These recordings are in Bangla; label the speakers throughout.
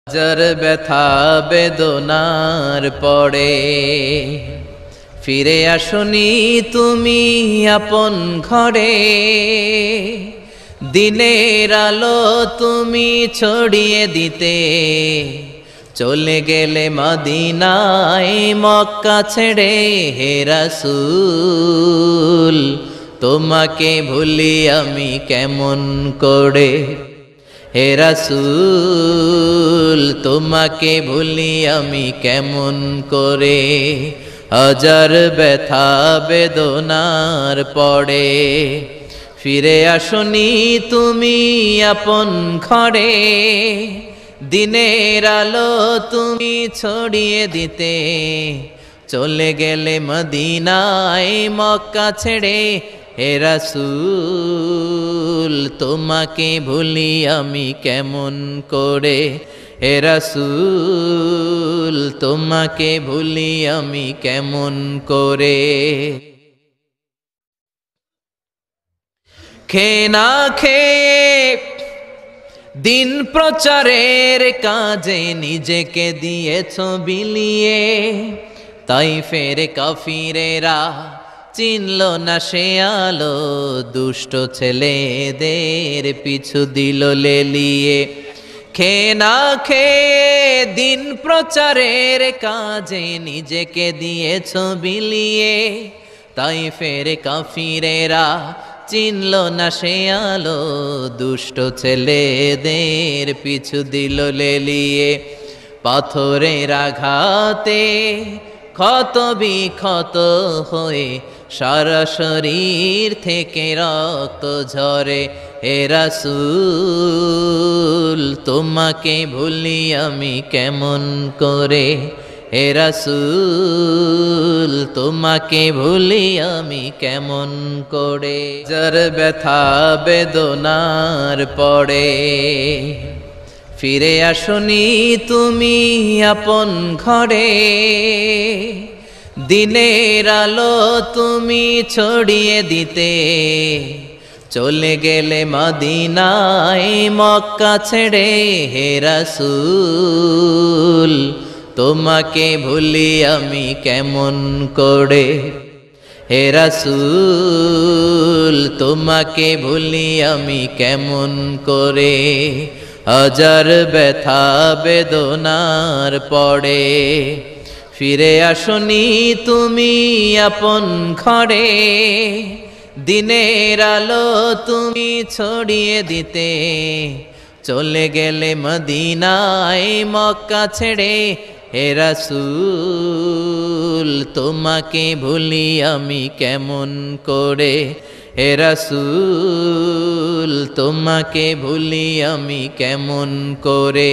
Speaker 1: হাজার ব্যথা বেদনার পরে ফিরে আসনি তুমি আপন ঘরে। দিনের আলো তুমি ছড়িয়ে দিতে চলে গেলে মদিনায় মক্কা ছেড়ে। হে রাসূল তোমাকে ভুলি আমি কেমন করে। হে রাসূল তোমাকে ভুলি আমি কেমন করে। হাজার ব্যথা বেদনার পরে ফিরে আসনি তুমি আপন ঘরে। দিনের আলো তুমি ছড়িয়ে দিতে চলে গেলে মদিনায় মক্কা ছেড়ে। হে রাসূল তোমাকে ভুলি আমি কেমন করে। হে রাসূল তোমাকে ভুলি আমি কেমন করে। খেয়ে না খেয়ে দিন প্রচারের কাজে নিজেকে দিয়েছ বিলিয়ে। তাইফের কাফিরেরা চিনল না সে আলো, দুষ্ট ছেলেদের পিছু দিল লেলিয়ে। খেয়ে না খেয়ে দিন প্রচারের কাজে নিজেকে দিয়েছ বিলিয়ে। তাইফের কাফিরেরা চিনল না সে আলো, দুষ্ট ছেলেদের পিছু দিল লেলিয়ে। পাথরের আঘাতে ক্ষত বিক্ষত হয়ে সারা শরীর থেকে রক্ত ঝরে। হে রাসূল তোমাকে ভুলি আমি কেমন করে। হে রাসূল তোমাকে ভুলি আমি কেমন করে। যার ব্যথা বেদনার পরে ফিরে আসনি তুমি আপন ঘরে। দিনের আলো তুমি ছড়িয়ে দিতে চলে গেলে মদিনায় মক্কা ছেড়ে। হে রাসূল তোমাকে ভুলি আমি কেমন করে। হে রাসূল তোমাকে ভুলি আমি কেমন করে। হাজার ব্যথা বেদনার পরে ফিরে আসনি তুমি আপন ঘরে। দিনের আলো তুমি ছড়িয়ে দিতে চলে গেলে মদিনায় মক্কা ছেড়ে। হে রাসূল তোমাকে ভুলি আমি কেমন করে। হে রাসূল তোমাকে ভুলি আমি কেমন করে।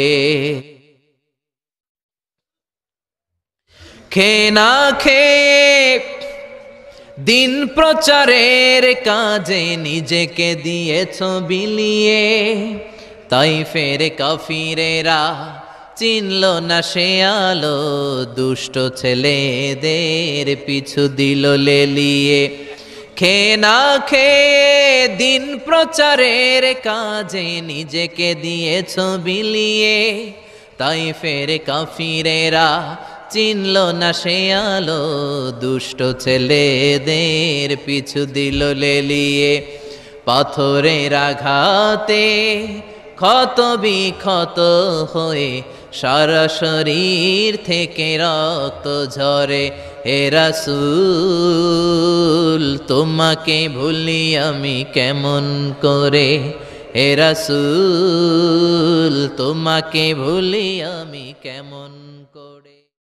Speaker 1: খেয়ে না খেয়ে দিন প্রচারের কাজে নিজেকে দিয়েছ বিলিয়ে। তাইফের কাফিরেরা চিনল না সে আলো, দুষ্ট ছেলেদের পিছু দিল লেলিয়ে। খেয়ে না খেয়ে দিন প্রচারের কাজে নিজেকে দিয়েছ বিলিয়ে। তাইফের কাফিরেরা চিনল না সে আলো, দুষ্ট ছেলেদের পিছু দিল লেলিয়ে। পাথরের আঘাতে ক্ষত বিক্ষত হয়ে সারা শরীর থেকে রক্ত ঝরে। হে রাসূল তোমাকে ভুলি আমি কেমন করে। হে রাসূল তোমাকে ভুলি আমি কেমন